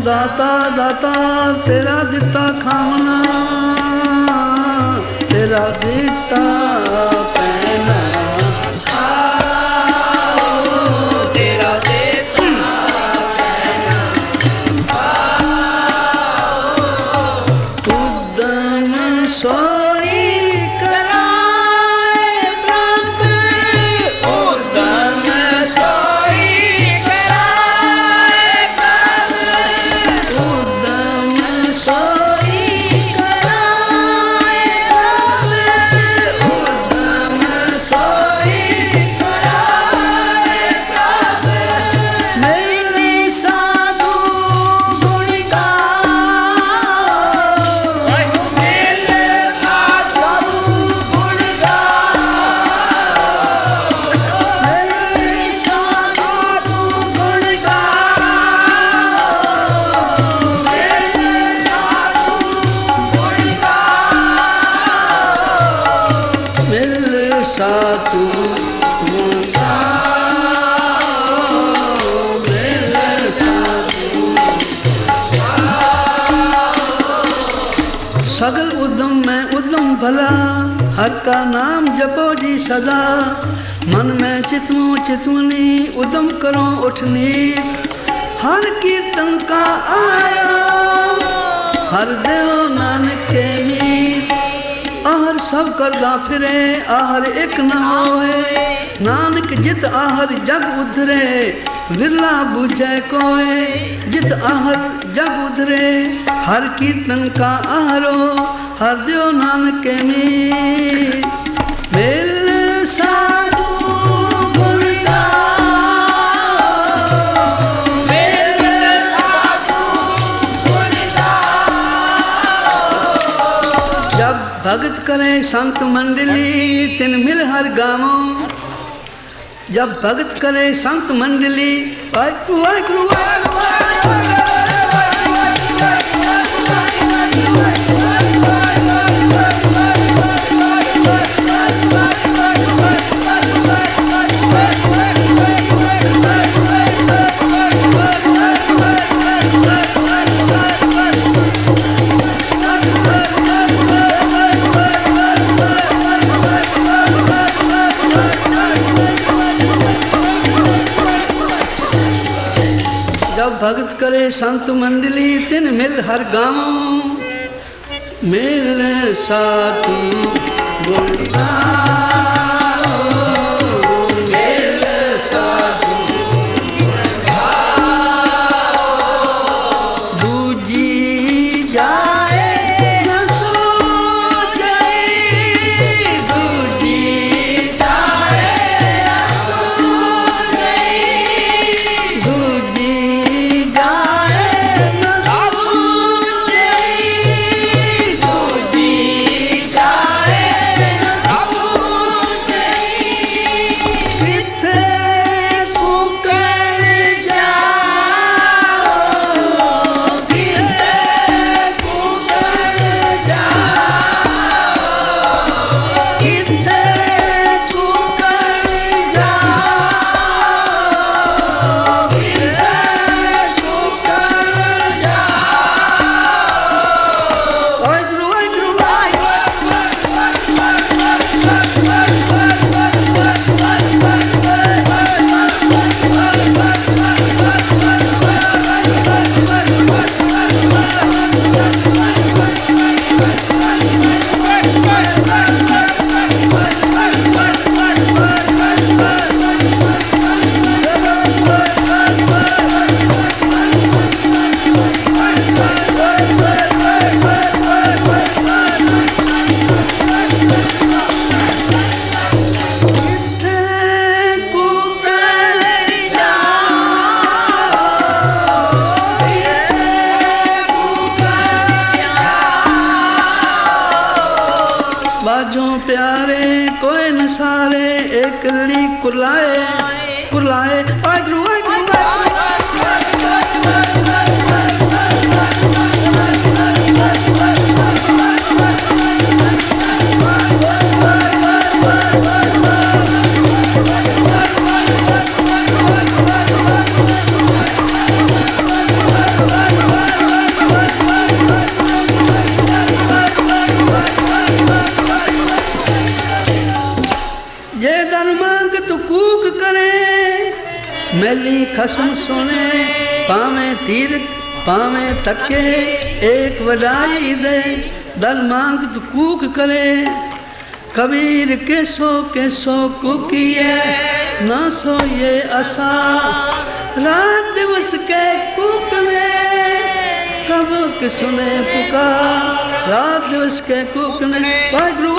दाता दाता तेरा दिता खावना तेरा दिता पहना तेरा देता उद्दम सोई कराए प्रभु उद्दम सोई कराए प्रभु उद्दम सोई कराए प्रभु उद्दम सोई कराए प्रभु मेरी साधु गुण गाओ मेरे साधु गुण गाओ मेरी साधु गुण साधु गुण गाओ मेरे साधु सगल उद्यम में उद्यम भला हर का नाम जपो जी सदा मन में चितवो चितवनी उद्यम करो उठनी हर कीर्तन का आया हर देव नानक के मीत आहर सब करदा फिरे आहर एक न होए नानक जित आहर जग उधरे विरला बुझे कोय जित आहर जग उधरे हर कीर्तन का आहरो हर देव नानक के मीत मिल साधु गुण गाओ मेरे साधु गुण गाओ जब भगत करे संत मंडली तिन मिल हर गावो जब भगत करे संत मंडली वाहिगुरु वाहिगुरु जब भगत करे संत मंडली तिन मिल हर गाँव मिल साधु गुण गाओ मिल साधु गुण गाओ बूझी जाए न सूझे बूझी जाए सूझे दूजी जाए न सूझे बूझी जाए सूझे किथे कुकड़ जाओ किते कुकड़ जाओ किथे कुकड़ जाओ किते कुकड़ जाओ वाहिगुरु वाहिगुरु बाजों प्यारे कोई न सारे एक लड़ी कुलाए कुलाए वाहिगुरु वाहिगुरु वाहिगुरु कसम सुने, पावे तीर पावे तके, एक वडाई दे, दर मांग तो कूक करे। कबीर के सो कुकिए, ना सो ये आशा, रात दिवस के कूक में कब के सुने पुकार, रात दिवस के कूक ने वाहिगुरु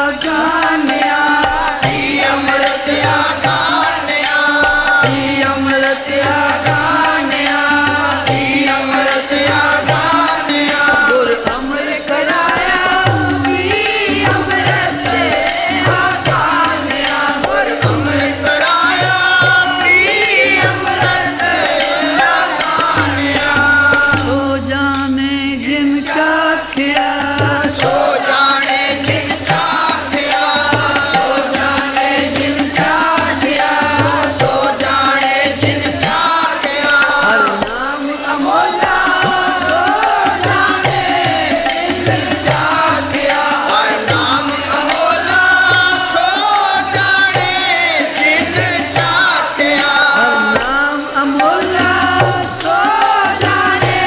आगान्या अमृत आगान्या अमृत आगान्या अमृत आगान्या गुर अमर कराया अमृत आगान्या और अमृत कराया अमृत आगान्या सो जाने जिनका किया सो जाने जिन चाख्या सो जाने जिनका किया सो जाने जिन चाख्या हर नाम अमोला सो जाने जिनका किया हर नाम अमोला सो जाने जिन चाख्या हर नाम अमोला सो जाने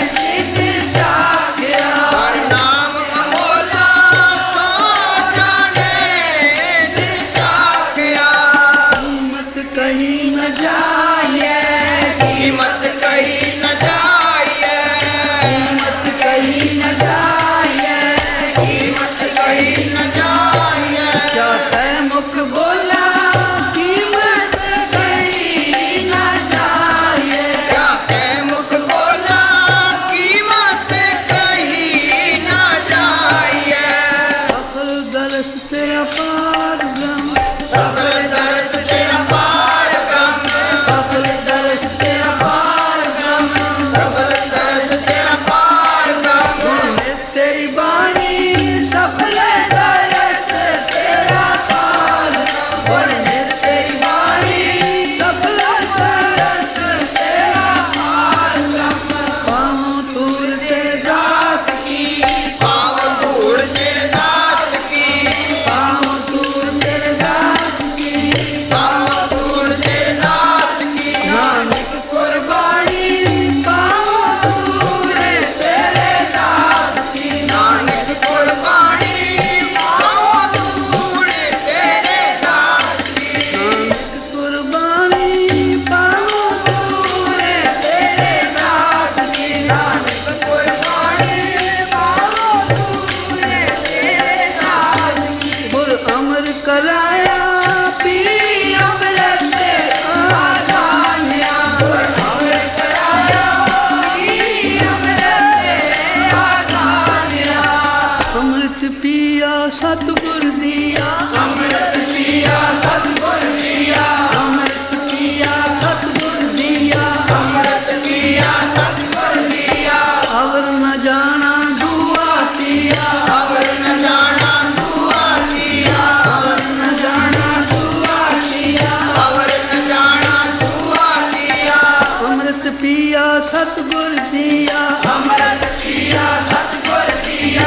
जिनका किया हर नाम अमोला सो जाने जिन चाख्या कीमत कहीं न जाए कीमत कहीं न जाए कीमत कहीं न जाए कीमत कहीं न जाए क्या है मुख बोला कीमत कहीं न जाए क्या है मुख बोला कीमत कहीं न जाए सफल दर्श तेरा पार ब्रह्म सफल दर्श तेरा पार ब्रह्म सफल दर्श तेरा पार ब्रह्म सफल दर्श तेरा पार ब्रह्म तेरी बाणी सफल दर्श तेरा पार तेरी बाणी सफल दर्श तेरा पार पाँव तूर तेरे दास की पाव धूड़ तेरे दास की पाँव तूर तेरे दास की पाव धूड़ तेरे दास की नानक कुर्बानी पाँव तूर तेरे दास की नानक कुर्बानी पाव धूड़ तेरे दास की नानक कुर्बानी पाँव तूर तेरे दास की नानक कुर्बानी पाँव तूर तेरे दास की गुर अमर कराया पी अमृत आगान्या गुर अमर कराया पी अमृत आगान्या अमृत पिया सतगुर दिया अमृत पिया सतगुर दिया अमृत पिया सतगुर दिया अमृत पिया सतगुर दिया अवर न जाना दुआ किया अवर न जाना दुआ किया अवर न जाना दुआ किया अवर न जाना दुआ किया अमृत पिया सतगुर दिया अमृत पिया सतगुर दिया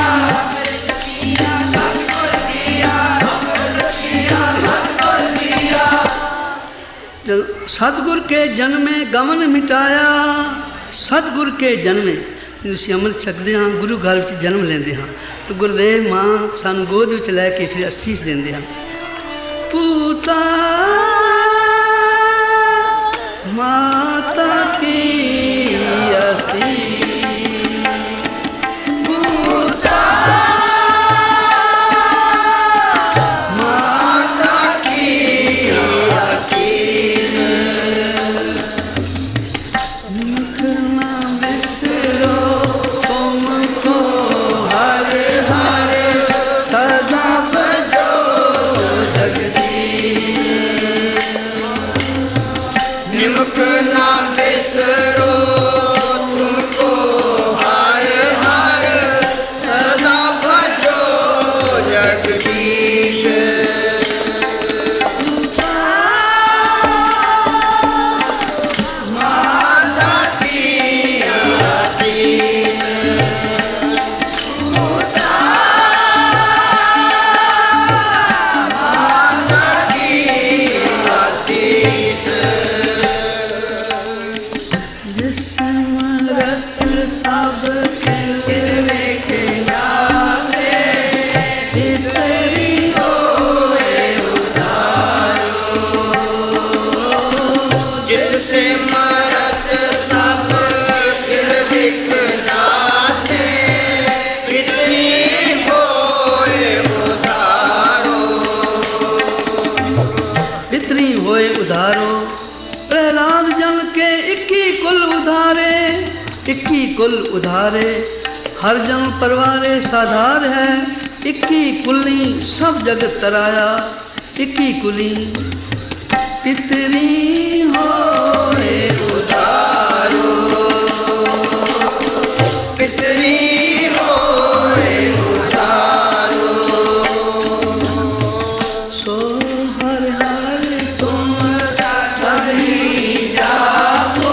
जब सतगुर के जन्म में गमन मिटाया सतगुर के जन्म में ਤੁਸੀਂ ਅੰਮ੍ਰਿਤ ਛਕਦੇ ਹਾਂ ਗੁਰੂ ਘਰ ਵਿੱਚ ਜਨਮ ਲੈਂਦੇ ਹਾਂ ਤੇ ਗੁਰਦੇਵ ਮਾਂ ਸਾਨੂੰ ਗੋਦ ਵਿੱਚ ਲੈ ਕੇ ਫਿਰ ਅਸੀਸ ਦਿੰਦੇ ਹਨ ਪੂਤਾ ਮਾਤਾ ਕੀ ਅਸੀਸ ਪੂਤਾ माता की आसीस मुख ना बिसरो तुमको हर हर सदा बजो जगदीश निमुख ना बिसरो तुमको इक्की कुल उधारे, हर जन परवारे साधार है। इक्की कुली सब जग तराया, इक्की कुली पितरी होए उधारो, पितरी होए उधारो। सो हर हर तुम सही जाको,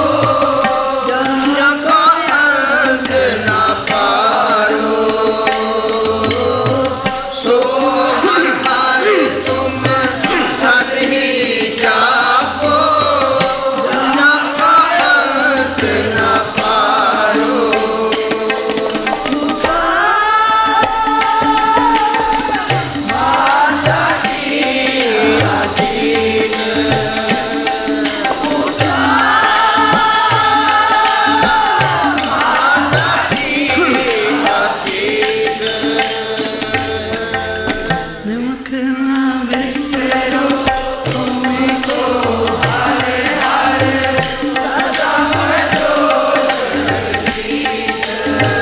जका अंत न पारो। सो हर हर तुम सही जाको, जका अंत न पारो। माता की अधीन, निमख ना बिसरो तुमको हरे हरे सदा भजो जगदीश।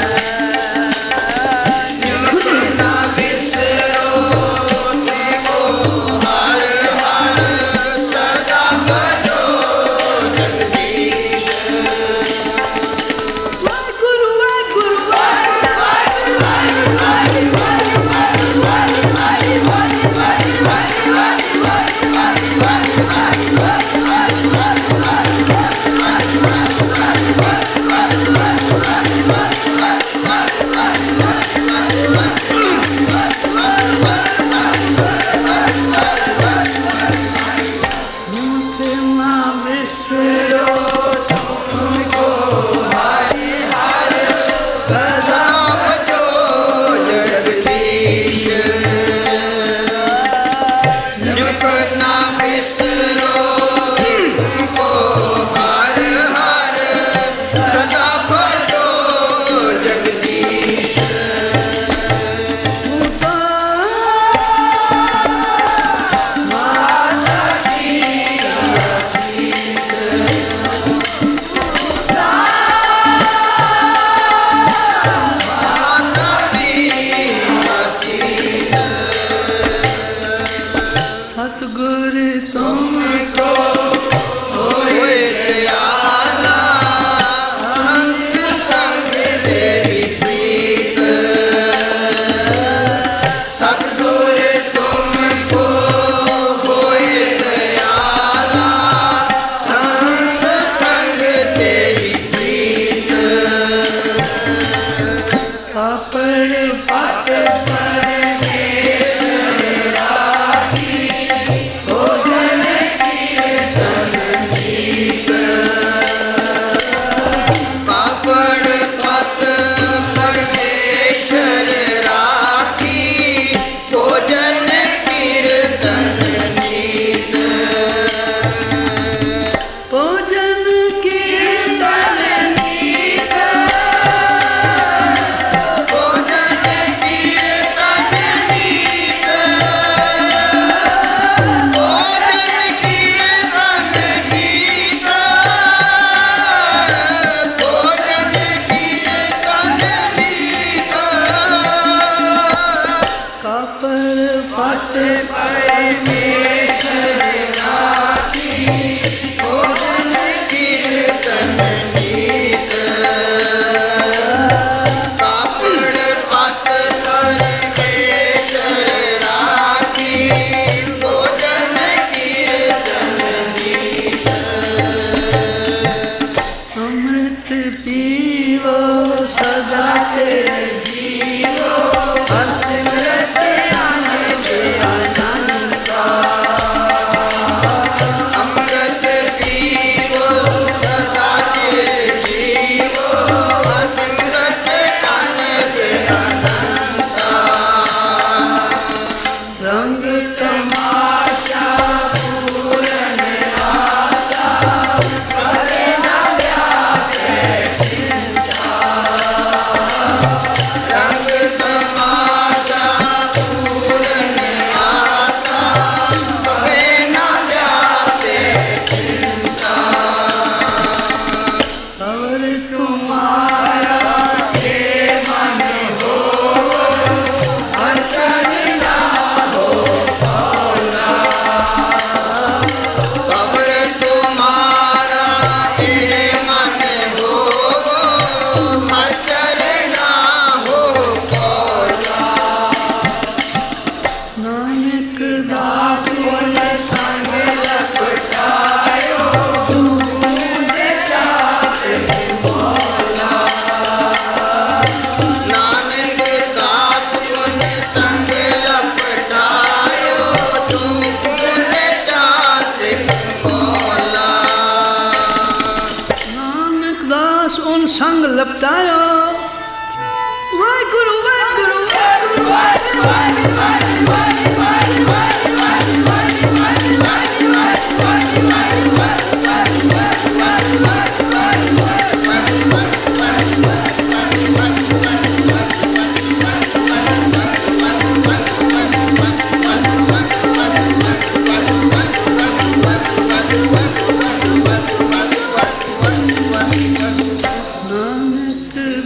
निमख ना बिसरो तुमको हरे हरे सदा भजो जगदीश। वाहिगुरु वाहिगुरु निमख ना बिसरो तुमको हरे हरे सदा भजो जगदीश। निमख ना बिसरो तुमको हरे हरे सदा भजो जगदीश। माता की सतगुर तुमको होए दयाला, संग संग तेरी प्रीत। सतगुर तुमको होए दयाला, संग संग तेरी प्रीत। पापड़ पत परमेश्वर राखी, भोजन कीर्तन गीत। पापड़ पत परमेश्वर राखी, भोजन कीर्तन गीत। भोजन कीर्तन गीत, भोजन कीर्तन गीत। भोजन कीर्तन गीत, भोजन कीर्तन गीत। कापर पत परमेश्वर राखी, भोजन कीर्तन गीत। कापड़ पत परमेश्वर राखी, भोजन कीर्तन गीत। अमृत पीवो सदा तेरे जीवो, हर सिमरत आनंद आनंद का। अमृत पीवो सदा तेरे जीवो, असंगत आनंद अनंता। रंग तमाशा पूरन आशा, करे न व्यापे चिंता। रंग तमाशा पूरन आशा, करे न व्यापे चिंता। और तुम्हारा ਨਾਨਕ ਦਾਸ ਗੁਣ ਸੰਗ ਲਪਟਾਇਓ ਤੂੰ ਦੇ ਚਾਤ ਮੋਲਾ ਨਾਨਕ ਦਾਸ ਗੁਣ ਸੰਗ ਲਪਟਾਇਓ ਤੂੰ ਦੇ ਚਾਤ ਮੋਲਾ ਨਾਨਕ ਦਾਸ ਉਨ ਸੰਗ ਲਪਟਾਇਓ ਵਾਹਿਗੁਰੂ ਵਾਹਿਗੁਰੂ ਨਾਨਕ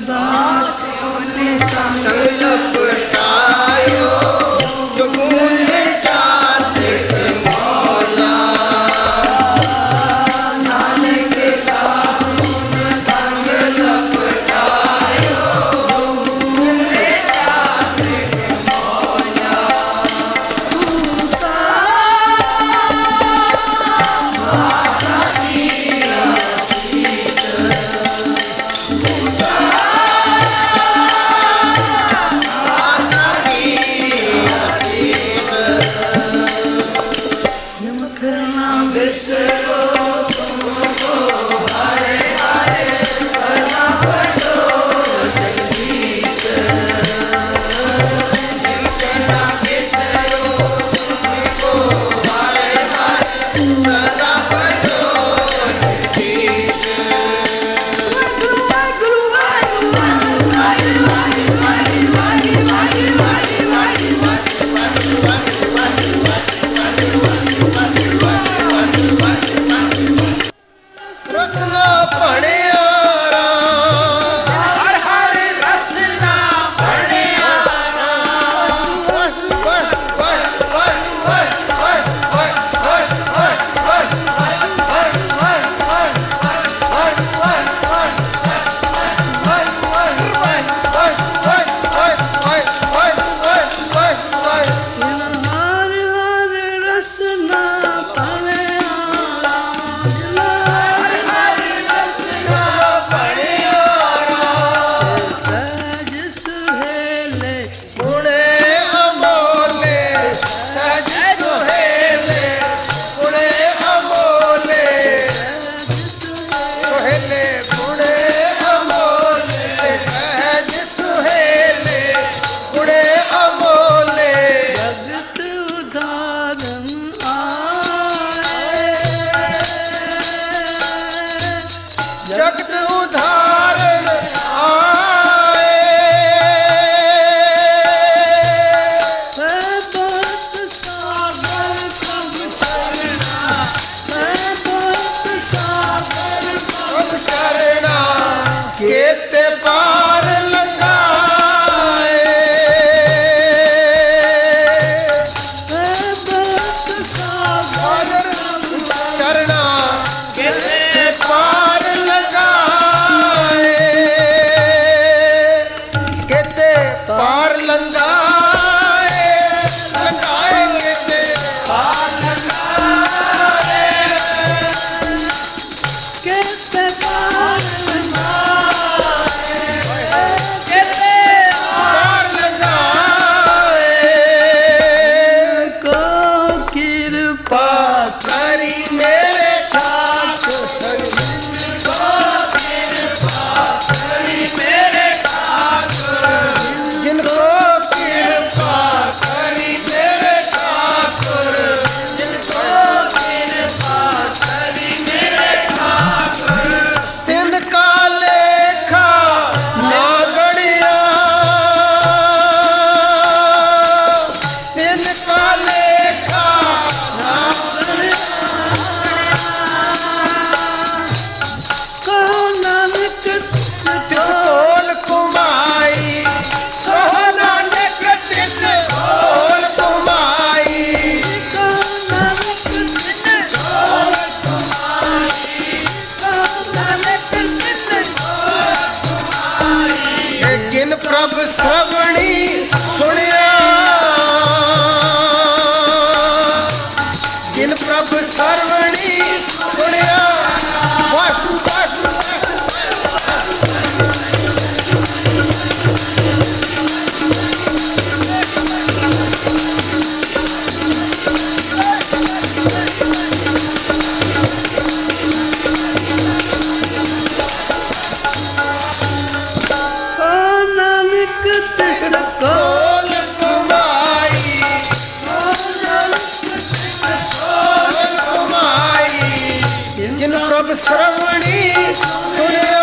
श्रवणी सुनिया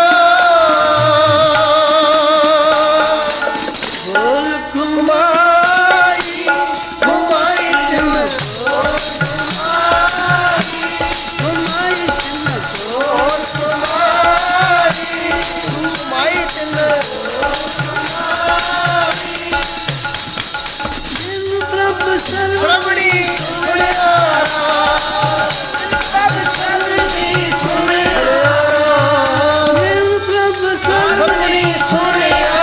बोल घुमाई घुमाई तिन घुमाई तिन और घुमाई तिन प्रभु श्रवणी सुनिया श्रवणी सुनिया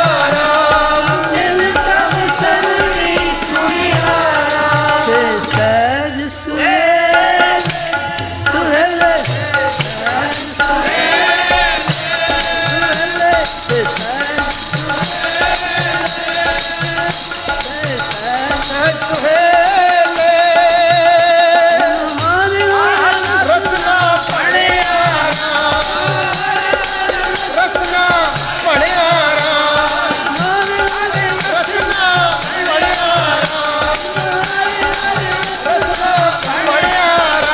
सहज सुहेल सुहेल रसना पड़ियारा रसना पड़ियारा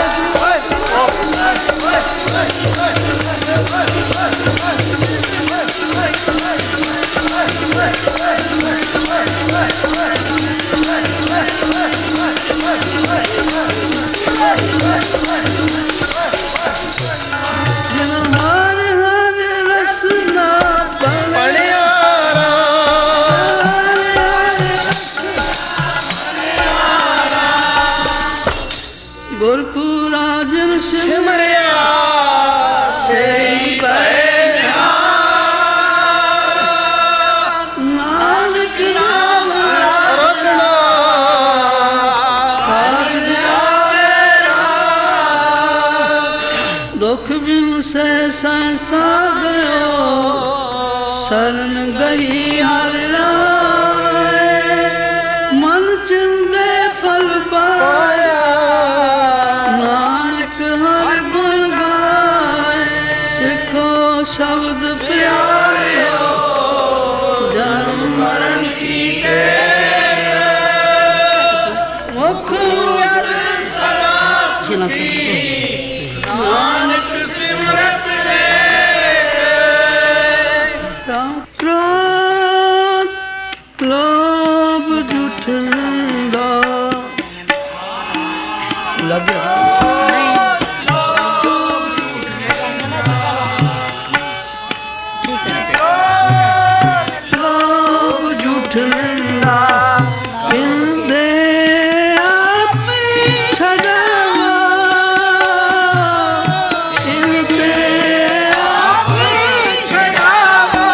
हर हर रसना पड़ियारा गुरपुरा जन सिमरिया से नानक नाम रत्ना दुख बिन से संसा गयो शरण गई हर राय मन चिंदे फल पाया नानक हर गुण गाय सिखो शब्द प्यारे जन्म मरण की मुख नानक सिमरत ले क्रोध लोभ जुठंदा लग लोभ जुठंदा इंदे आप छड़ावा इंदे आप छड़ावा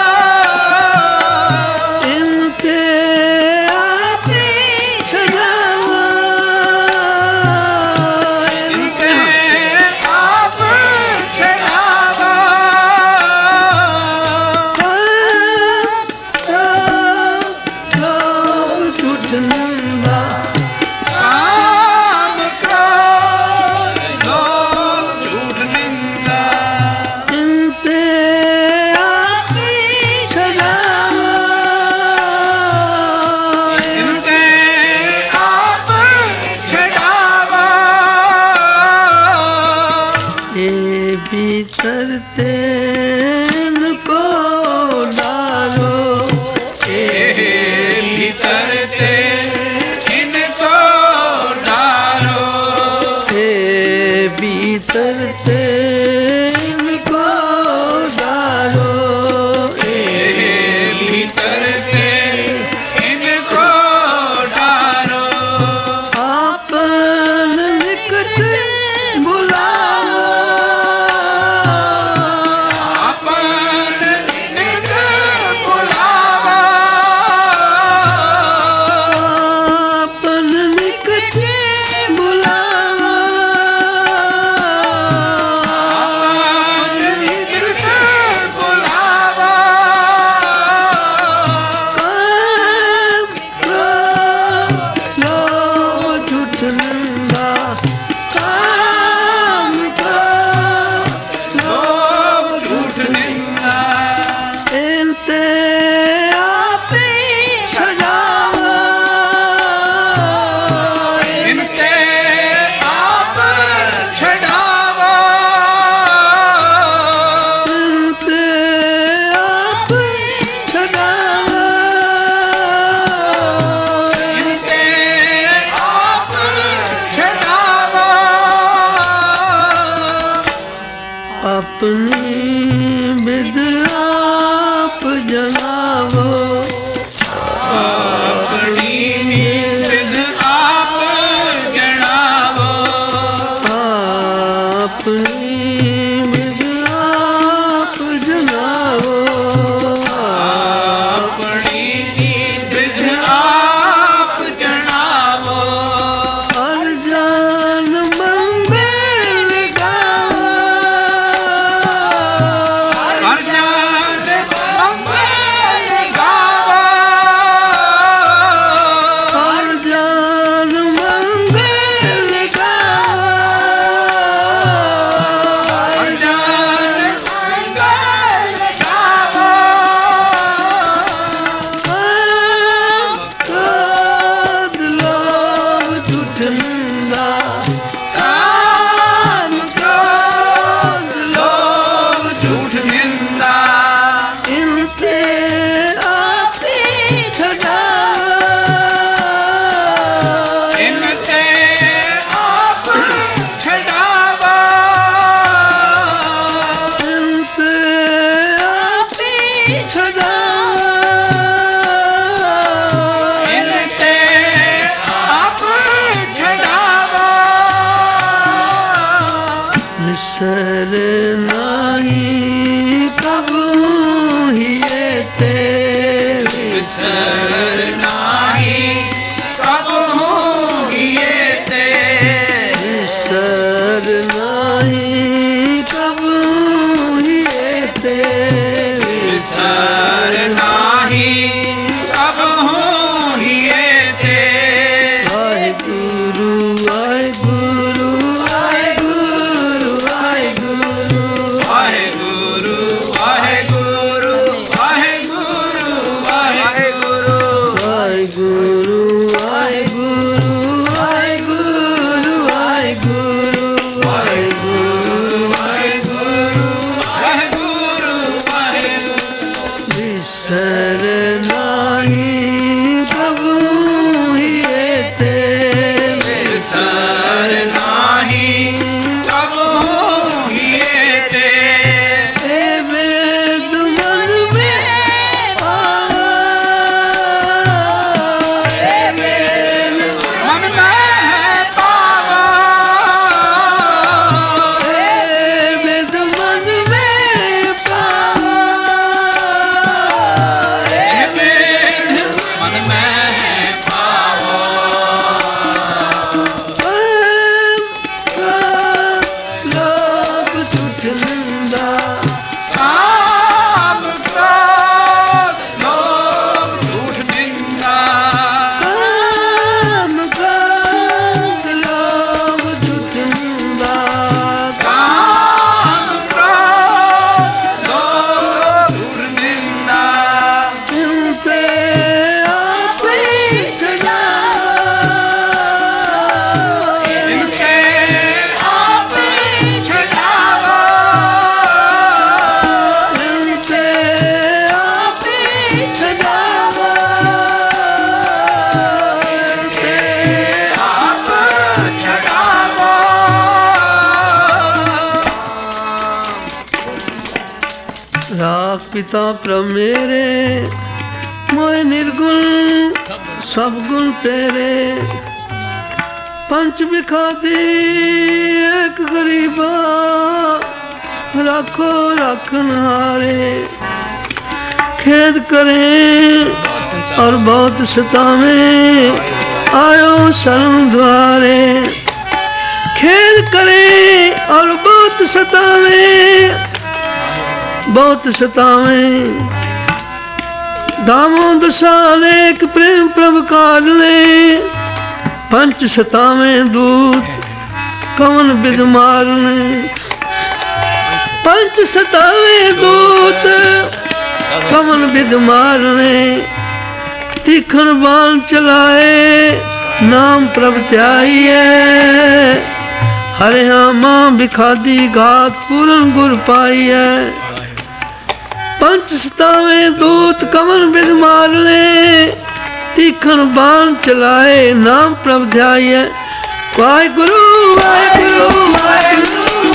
इनके आप छड़ावा अपनी विद आप जनावो, अपनी विद आप जनावो, अपनी विद आप जनावो, अपनी विद आप जनावो। हर जान मंगल गावो, हर जान मंगल गावो, हर जान मंगल गावो, हर जान मंगल गावो। क्रोध लोभ झूठ निंदा, काम क्रोध लोभ झूठ निंदा, इनसे आप ही छुड़ाओ, इनसे आप छुड़ावो, इनसे आप ही छुड़ाओ, इनसे आप छुड़ावो। निसर नहीं कबू ही तेरे, विसर नाही कबहू हिये ते, निसर नहीं कबू ही तेरे, विसर नाही कबहू हिये ते। वाहेगुरु वाहेगुरु वाहेगुरु वाहेगुरु वाहेगुरु वाहेगुरु वाहेगुरु वाहेगुरु, वाहेगुरु वाहेगुरु वाहेगुरु वाहेगुरु वाहेगुरु वाहेगुरु वाहेगुरु वाहेगुरु। विसर नहीं कबू ही तेरे, विसर नाही कबहू हिये ते, ए वेद मन में पाओ, ए वेद मन में है पावा, ए वेद मन में पाओ, हे वेद मन में है पावो। लोभ झूठ निंदा, काम क्रोध लोभ झूठ निंदा, काम क्रोध लोभ झूठ निंदा, काम क्रोध लोभ झूठ निंदा, इनसे आप ही छुड़ाओ, इनसे आप छुड़ावो, इनसे आप ही छुड़ाओ, इनसे आप छुड़ावो। राख पिता प्रभ मेरे, मोय निर्गुण सब गुण तेरे, पंच बिखादी एक गरीबा, राखो राखन हारे, खेद करें और बहुत सतावें, आयो शरण द्वारे, खेद करें और बहुत सतावें, बहुत सतावें, दामोदर साल एक प्रेम प्रभ काढ़ने, पंच सतावें दूत कवन विध मारने, पंच सतावें दूत कवन विध मारने, तीखन बाण चलाए नाम प्रभ त्याइए, हरे मां बिखादी घात पूरन गुर पाइए, पंच सतावें दूत कवन विध मारने, तीखन बाण चलाए नाम प्रभ ध्याइए, वाहिगुरु वाहिगुरु वाहिगुरु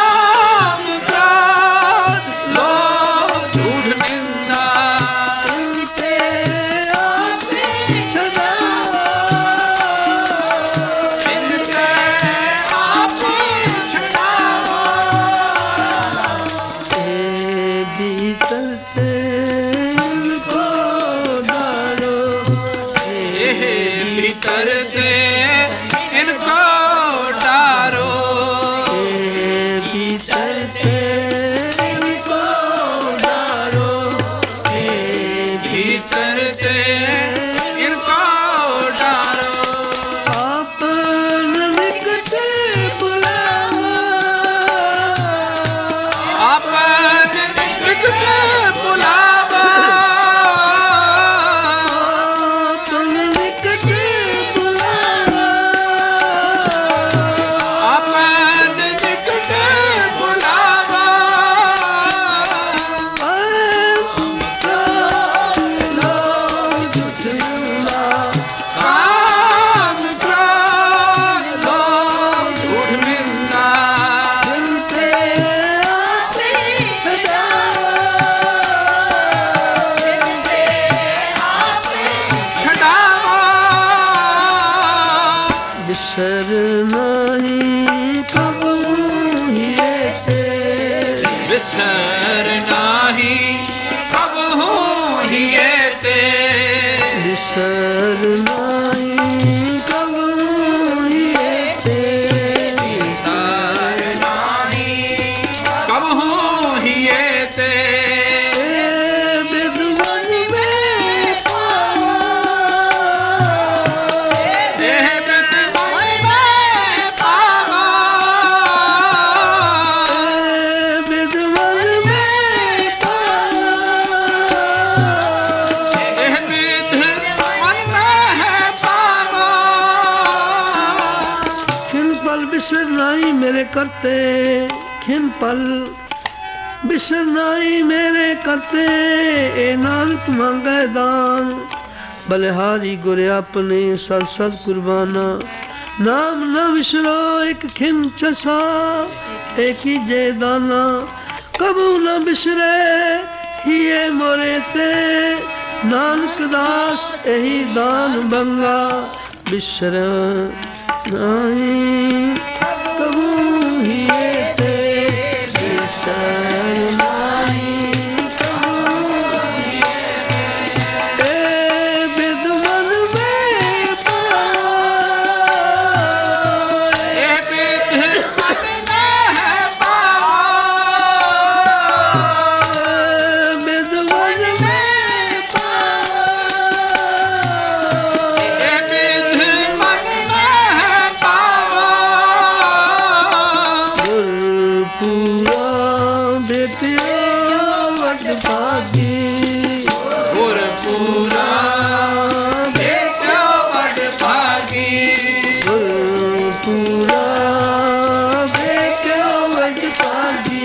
बिसर नहीं कबहू हिये ते बिसर नाही कबहू हिये ते बिसर नहीं कबहू हिये ते बिसर नाही कबहू हिये ते विद्वन में पावा बिसर नाई मेरे करते खिन पल बिसर नाई मेरे करते ए नानक मांगे दान बलिहारी गुरे अपने सद सद कुर्बाना नाम न विसरो एक खिन चसा एक ही जे दाना कबू न बिसरे हिये मोरे ते नानक दास यही दान बंगा बिसर नहीं कबू हिये ते बिसर नहीं कबू हिये ते विद्वन में पावा विद्वन में पूरा बेटिया वट भागी गुरपुरा बेटिया वट भागी पूरा बेटिया वट भागी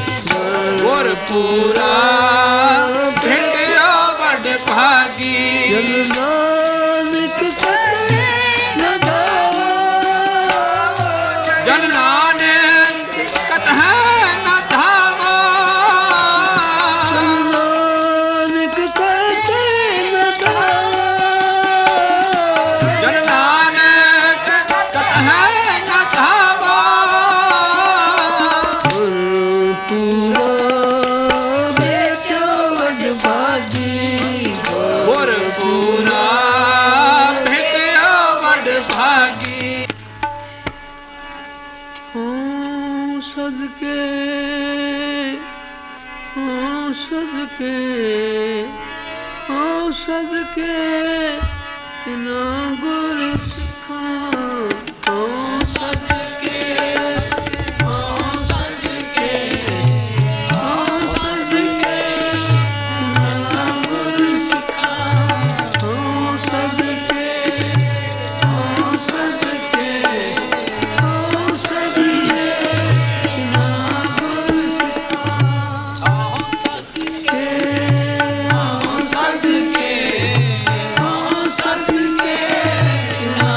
गुरपुरा बेटिया वट भागी जन नानक करे न धावा जन नानक कतह न धावा नानक करते न धावा जन नानक कतह न धावा पूरा बेटिया वट भागी गुरपुरा बेटिया वट भागी सदके सदके सदके तिना गुर सिखा सदके सदके सदके तिना गुर सिखा सदके सदके सदके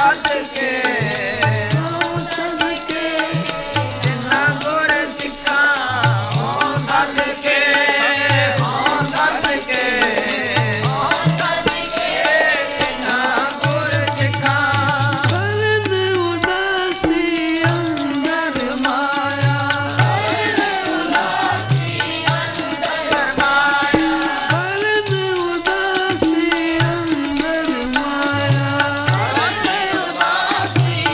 ਸਦਕੇ ਜਿਨ੍ਹਾਂ ਗੁਰ ਸਿੱਖਾਂ ਹੋ ਸਦਕੇ Thank you.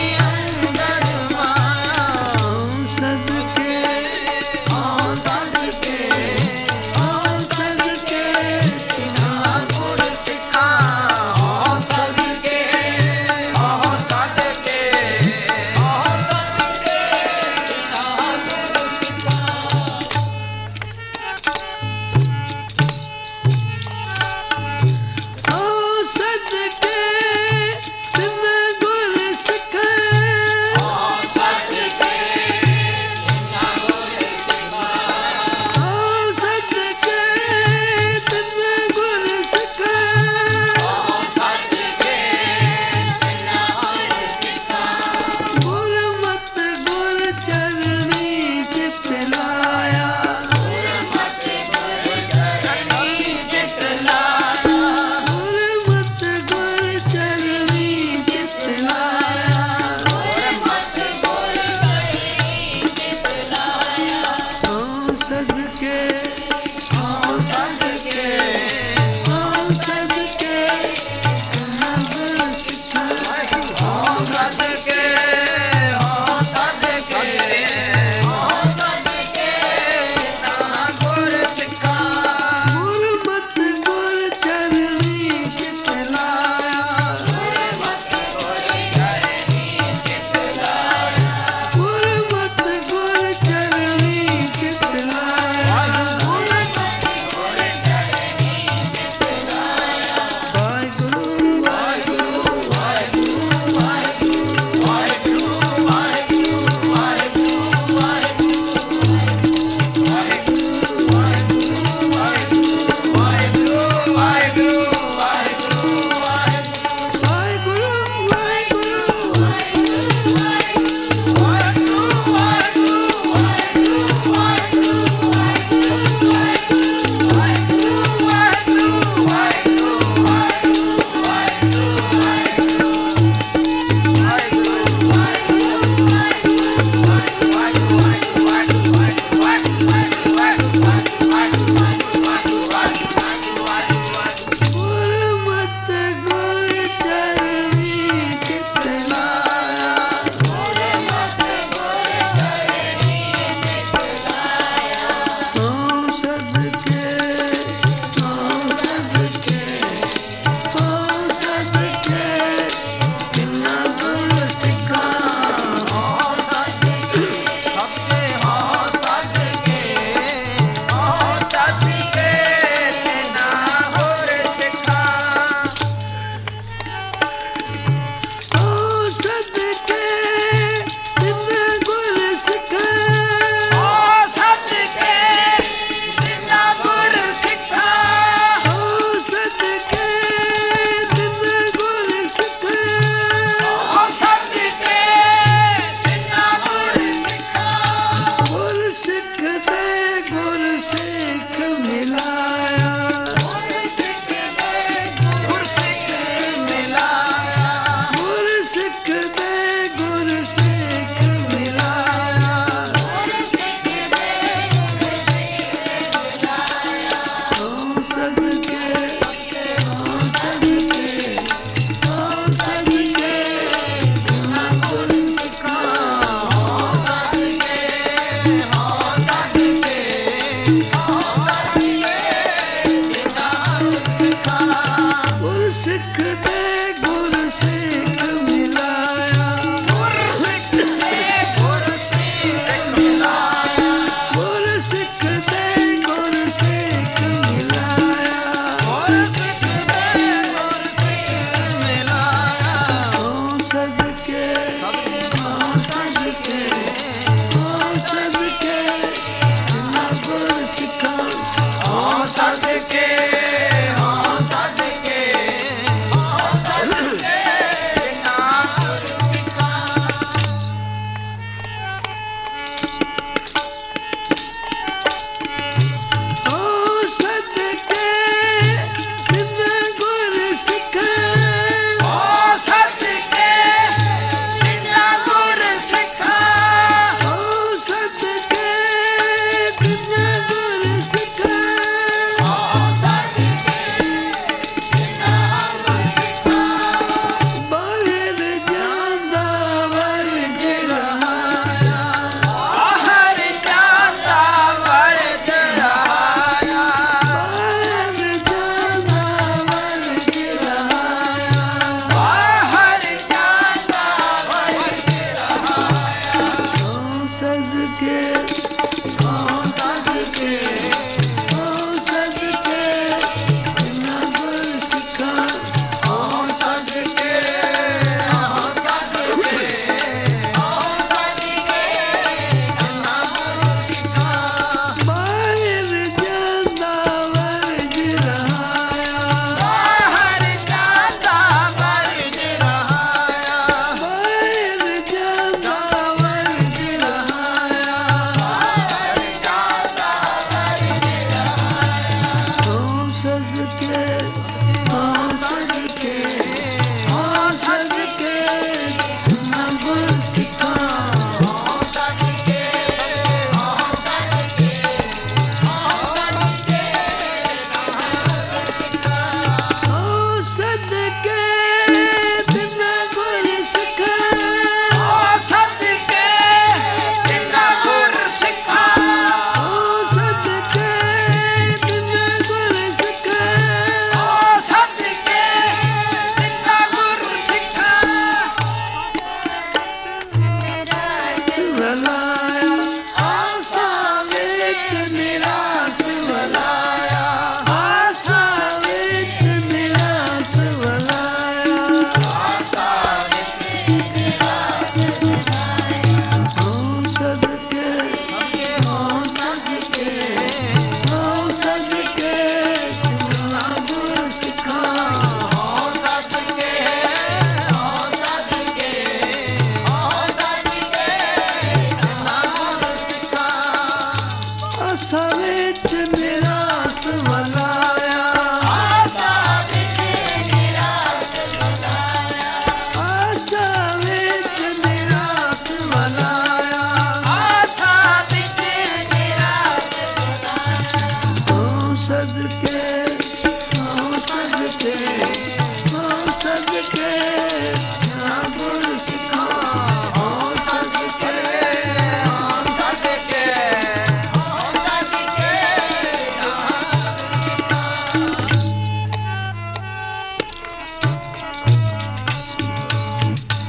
गुरु सिखा ओम सच के ओम सच के ओम सच के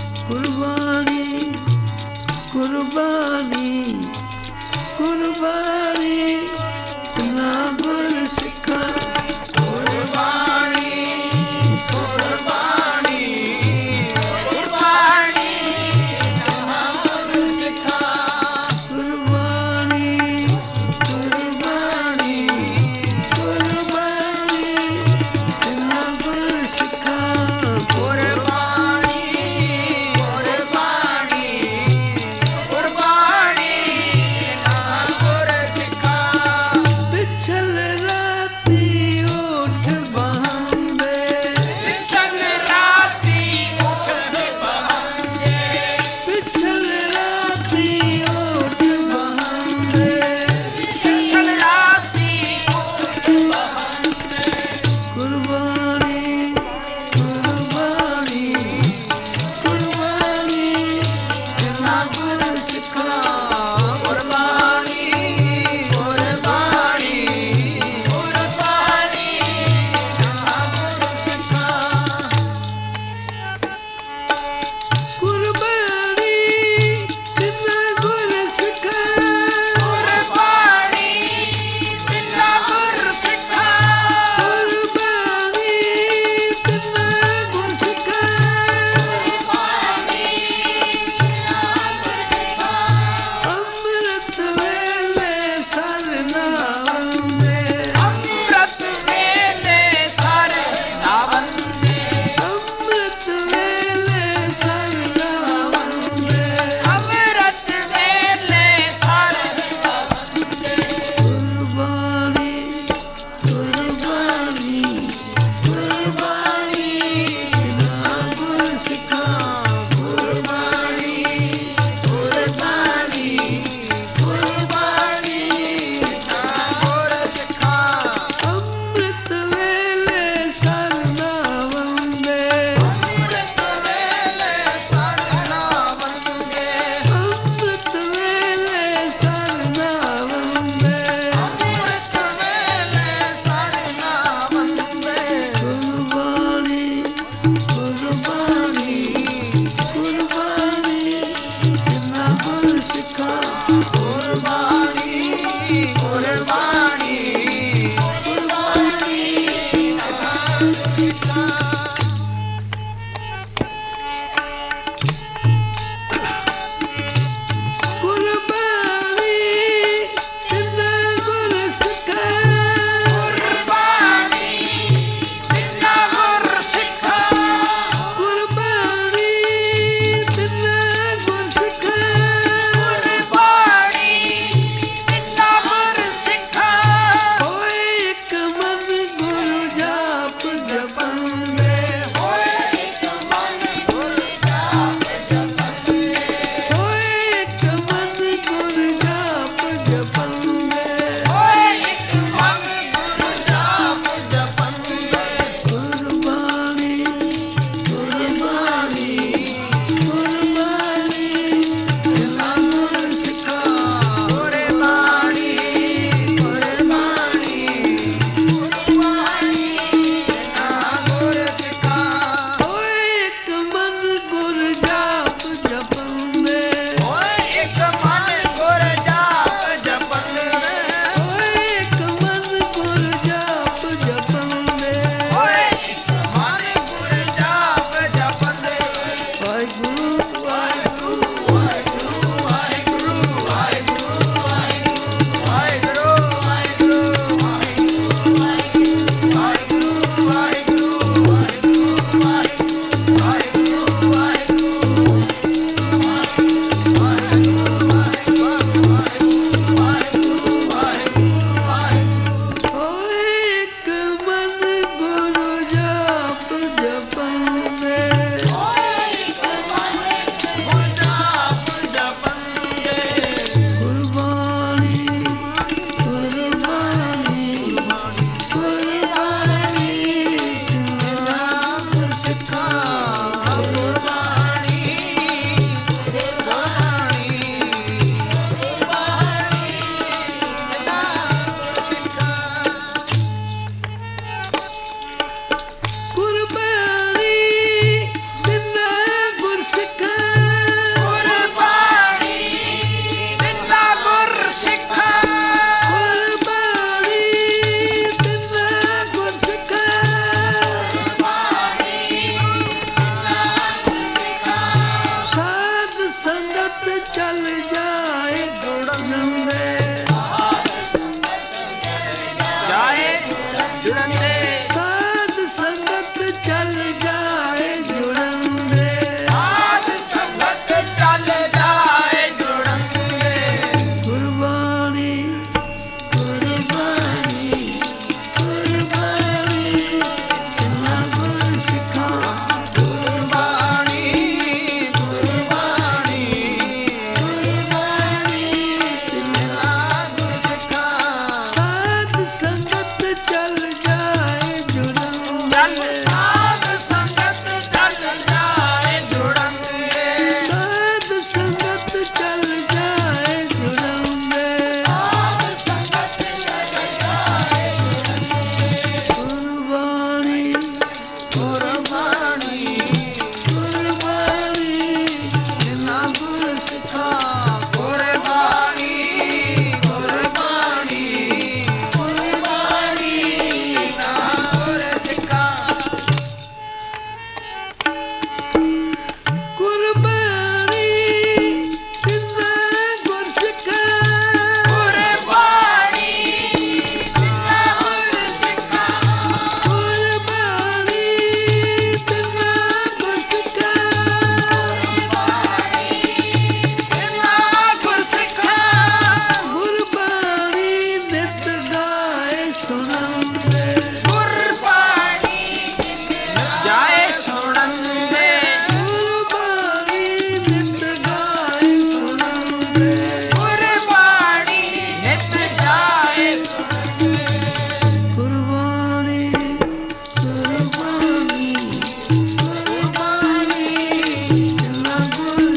कुर्बानी कुर्बानी कुर्बानी